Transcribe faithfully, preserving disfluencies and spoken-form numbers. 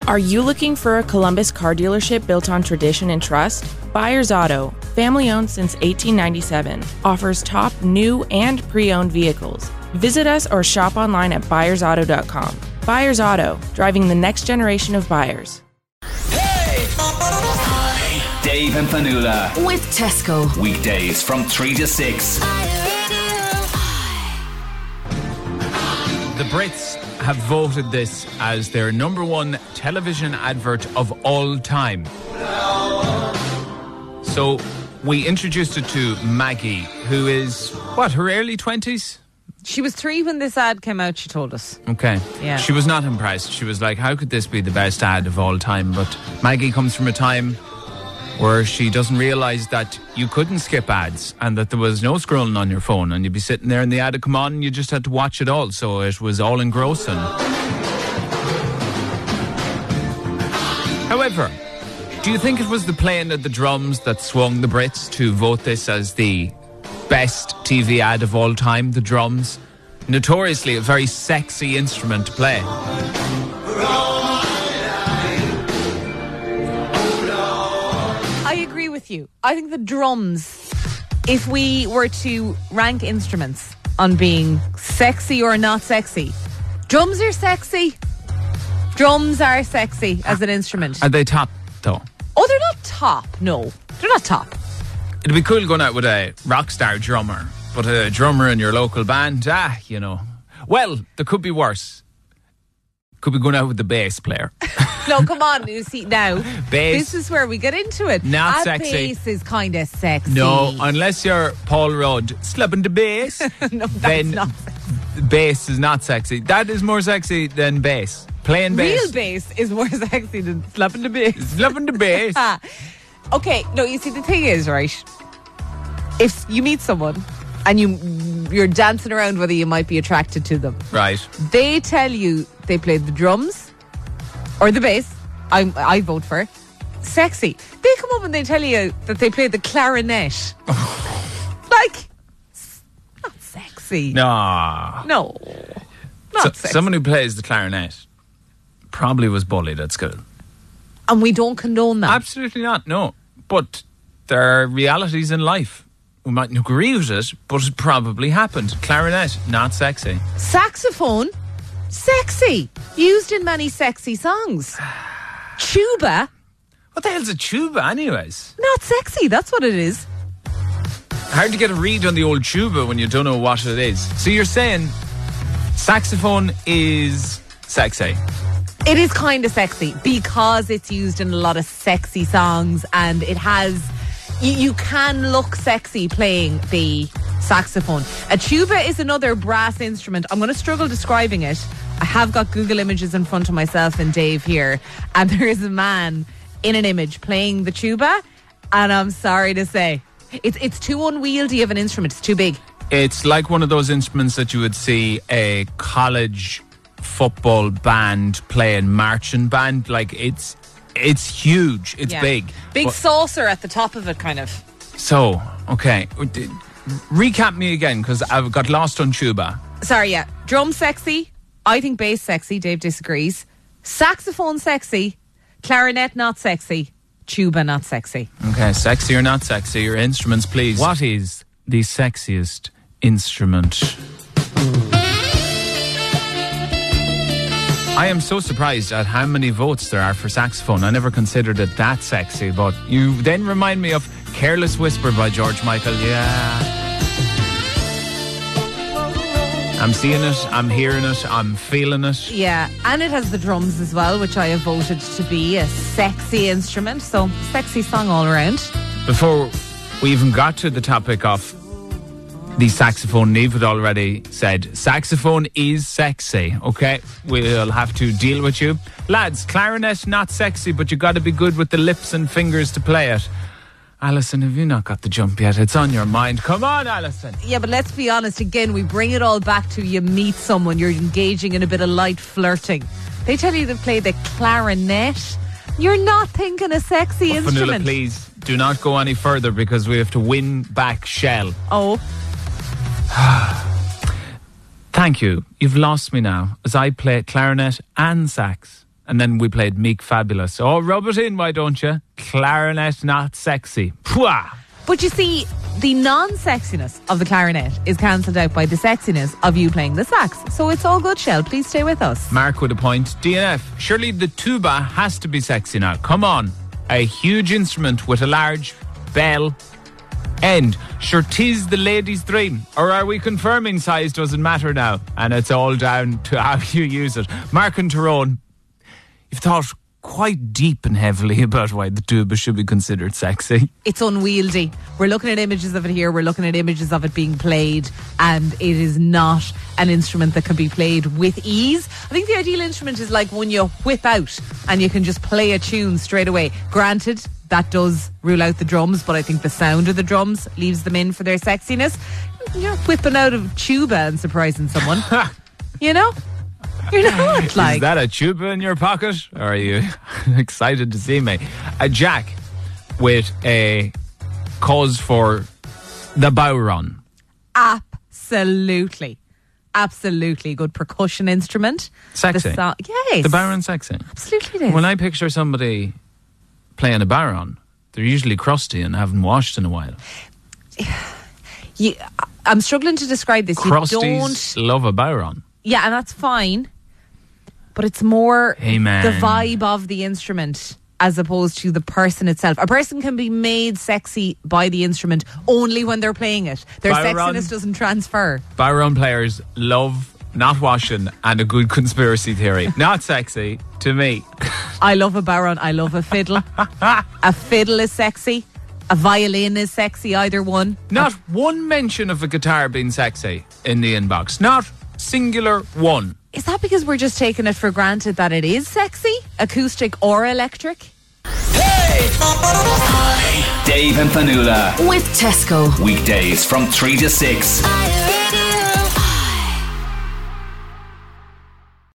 Are you looking for a Columbus car dealership built on tradition and trust? Byers Auto, family owned since eighteen ninety-seven, offers top new and pre-owned vehicles. Visit us or shop online at byers auto dot com. Byers Auto, driving the next generation of buyers. Hey! Dave and Fanula. With Tesco. Weekdays from three to six. The Brits have voted this as their number one television advert of all time. So we introduced it to Maggie, who is, what, her early twenties? She was three when this ad came out, she told us. Okay. Yeah. She was not impressed. She was like, how could this be the best ad of all time? But Maggie comes from a time where she doesn't realise that you couldn't skip ads and that there was no scrolling on your phone and you'd be sitting there and the ad would come on and you just had to watch it all. So it was all engrossing. However, do you think it was the playing of the drums that swung the Brits to vote this as the best T V ad of all time? The drums, notoriously a very sexy instrument to play. I agree with you. I think the drums, if we were to rank instruments on being sexy or not sexy, drums are sexy. Drums are sexy as an instrument. Are they top, though? Oh, they're not top. No, they're not top. It'd be cool going out with a rock star drummer, but a drummer in your local band, ah, you know. Well, there could be worse. Could be going out with the bass player. No, come on. You see, now, bass. This is where we get into it. Not a sexy. Bass is kind of sexy. No, unless you're Paul Rudd slapping the bass, no, that's then not bass is not sexy. That is more sexy than bass. Playing bass. Real bass is more sexy than slapping the bass. Slapping the bass. Okay, no, you see, the thing is, right, if you meet someone and you, you're dancing around whether you might be attracted to them. Right. They tell you they play the drums or the bass. I, I vote for it. Sexy. They come up and they tell you that they play the clarinet. Like, not sexy. No. No. Not So, sexy. someone who plays the clarinet probably was bullied at school. And we don't condone that. Absolutely not, no. But there are realities in life. We mightn't agree with it, but it probably happened. Clarinet, not sexy. Saxophone, sexy. Used in many sexy songs. Tuba, What the hell's a tuba anyways? not sexy. That's what it is. Hard to get a read on the old tuba when you don't know what it is. So you're saying saxophone is sexy? It is kind of sexy because it's used in a lot of sexy songs and it has... You, you can look sexy playing the saxophone. A tuba is another brass instrument. I'm going to struggle describing it. I have got Google Images in front of myself and Dave here, and there is a man in an image playing the tuba, and I'm sorry to say, it's it's too unwieldy of an instrument. It's too big. It's like one of those instruments that you would see a college football band playing, marching band. Like, it's it's huge. It's Yeah. big. Big But- saucer at the top of it, kind of. So, okay. Recap me again, because I've got lost on tuba. Sorry, yeah. Drum sexy. I think bass sexy. Dave disagrees. Saxophone sexy. Clarinet not sexy. Tuba not sexy. Okay, sexy or not sexy, your instruments, please. What is the sexiest instrument? I am so surprised at how many votes there are for saxophone. I never considered it that sexy, but you then remind me of Careless Whisper by George Michael. Yeah. I'm seeing it, I'm hearing it, I'm feeling it. Yeah, and it has the drums as well, which I have voted to be a sexy instrument. So, sexy song all around. Before we even got to the topic of the saxophone, Niamh had already said saxophone is sexy. Okay, we'll have to deal with you. Lads, clarinet not sexy, but you got to be good with the lips and fingers to play it. Alison, have you not got the jump yet? It's on your mind. Come on, Alison. Yeah, but let's be honest, again, we bring it all back to you meet someone, you're engaging in a bit of light flirting. They tell you to play the clarinet. You're not thinking a sexy Oh, instrument. Fionnuala, please do not go any further because we have to win back Shell. Oh. Thank you. You've lost me now as I play clarinet and sax And then we played Meek Fabulous. Oh, rub it in, why don't you? Clarinet not sexy. Pwah! But you see, the non-sexiness of the clarinet is cancelled out by the sexiness of you playing the sax. So it's all good, Shell. Please stay with us. Mark with a point. D N F, surely the tuba has to be sexy now. Come on. A huge instrument with a large bell end. Sure, 'tis the ladies' dream. Or are we confirming size doesn't matter now? And it's all down to how you use it. Mark and Tyrone, you've thought quite deep and heavily about why the tuba should be considered sexy. It's unwieldy. We're looking at images of it here. We're looking at images of it being played, and it is not an instrument that can be played with ease. I think the ideal instrument is like when you whip out and you can just play a tune straight away. Granted, that does rule out the drums, but I think the sound of the drums leaves them in for their sexiness. You're whipping out of tuba and surprising someone. You know? You're not like... Is that a tuba in your pocket? Or are you excited to see me? A Jack with a cause for the Bowron. Absolutely. Absolutely. Good percussion instrument. Sexy. The so- yes. The Bowron sexy. Absolutely it is. When I picture somebody playing a Bowron, they're usually crusty and haven't washed in a while. You, I'm struggling to describe this. Crusties you don't... love a Bowron. Yeah, and that's fine. But it's more hey man. the vibe of the instrument as opposed to the person itself. A person can be made sexy by the instrument only when they're playing it. Their Bowron, sexiness doesn't transfer. Bowron players love not washing and a good conspiracy theory. Not sexy to me. I love a Bowron. I love a fiddle. A fiddle is sexy. A violin is sexy, either one. Not a- one mention of a guitar being sexy in the inbox. Not singular one. Is that because we're just taking it for granted that it is sexy? Acoustic or electric? Hey! Dave and Fanula. With Tesco. Weekdays from three to six. I